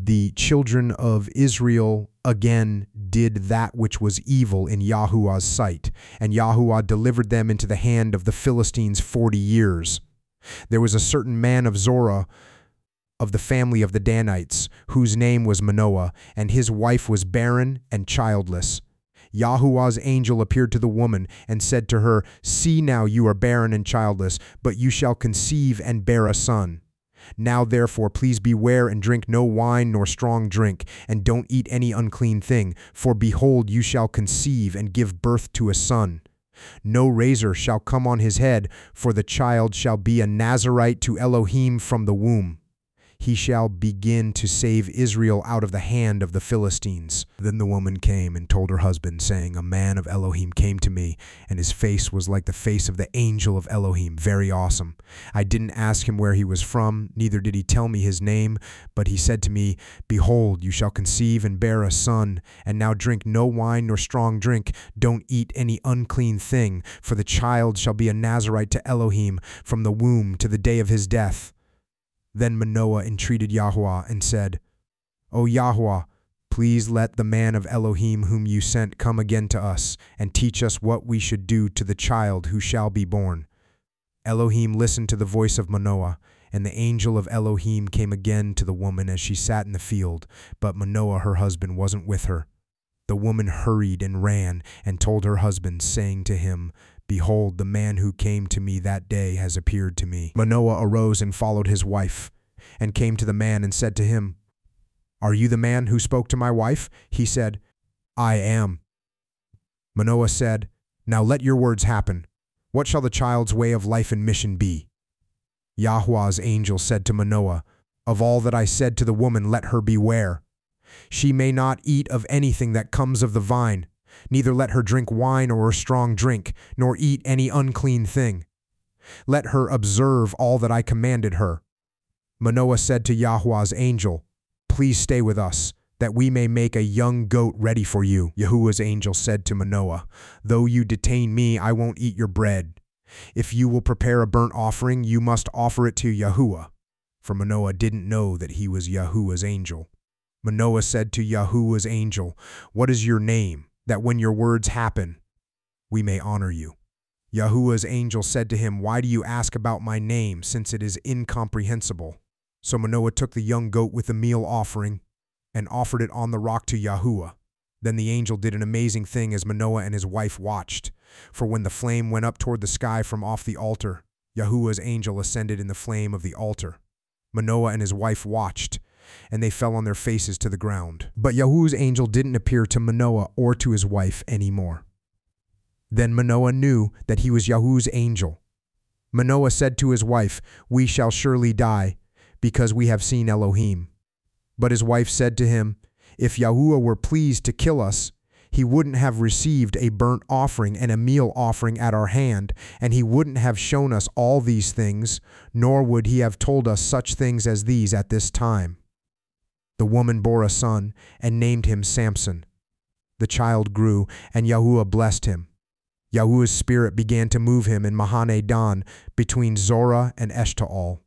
the children of Israel again did that which was evil in Yahuwah's sight, and Yahuwah delivered them into the hand of the Philistines 40 years. There was a certain man of Zorah, of the family of the Danites, whose name was Manoah, and his wife was barren and childless. Yahuwah's angel appeared to the woman and said to her, "See now, you are barren and childless, but you shall conceive and bear a son. Now therefore please beware and drink no wine nor strong drink, and don't eat any unclean thing, for behold, you shall conceive and give birth to a son. No razor shall come on his head, for the child shall be a Nazarite to Elohim from the womb. He shall begin to save Israel out of the hand of the Philistines." Then the woman came and told her husband, saying, "A man of Elohim came to me, and his face was like the face of the angel of Elohim, very awesome. I didn't ask him where he was from, neither did he tell me his name, but he said to me, 'Behold, you shall conceive and bear a son, and now drink no wine nor strong drink, don't eat any unclean thing, for the child shall be a Nazarite to Elohim from the womb to the day of his death.' Then Manoah entreated Yahuwah and said, 'O Yahuwah, please let the man of Elohim whom you sent come again to us, and teach us what we should do to the child who shall be born.' Elohim listened to the voice of Manoah, and the angel of Elohim came again to the woman as she sat in the field, but Manoah her husband wasn't with her. The woman hurried and ran and told her husband, saying to him, 'Behold, the man who came to me that day has appeared to me.' Manoah arose and followed his wife, and came to the man and said to him, 'Are you the man who spoke to my wife?' He said, 'I am.' Manoah said, 'Now let your words happen. What shall the child's way of life and mission be?' Yahuwah's angel said to Manoah, 'Of all that I said to the woman, let her beware. She may not eat of anything that comes of the vine, neither let her drink wine or a strong drink, nor eat any unclean thing. Let her observe all that I commanded her.' Manoah said to Yahuwah's angel, 'Please stay with us, that we may make a young goat ready for you.' Yahuwah's angel said to Manoah, 'Though you detain me, I won't eat your bread. If you will prepare a burnt offering, you must offer it to Yahuwah.' For Manoah didn't know that he was Yahuwah's angel. Manoah said to Yahuwah's angel, 'What is your name, that when your words happen, we may honor you?' Yahuwah's angel said to him, 'Why do you ask about my name, since it is incomprehensible?' So Manoah took the young goat with the meal offering and offered it on the rock to Yahuwah. Then the angel did an amazing thing as Manoah and his wife watched. For when the flame went up toward the sky from off the altar, Yahuwah's angel ascended in the flame of the altar. Manoah and his wife watched, and they fell on their faces to the ground. But Yahuwah's angel didn't appear to Manoah or to his wife anymore. Then Manoah knew that he was Yahuwah's angel. Manoah said to his wife, 'We shall surely die, because we have seen Elohim.' But his wife said to him, 'If Yahuwah were pleased to kill us, he wouldn't have received a burnt offering and a meal offering at our hand, and he wouldn't have shown us all these things, nor would he have told us such things as these at this time.' The woman bore a son and named him Samson. The child grew, and Yahuwah blessed him. Yahuwah's spirit began to move him in Mahane Dan between Zorah and Eshtaol.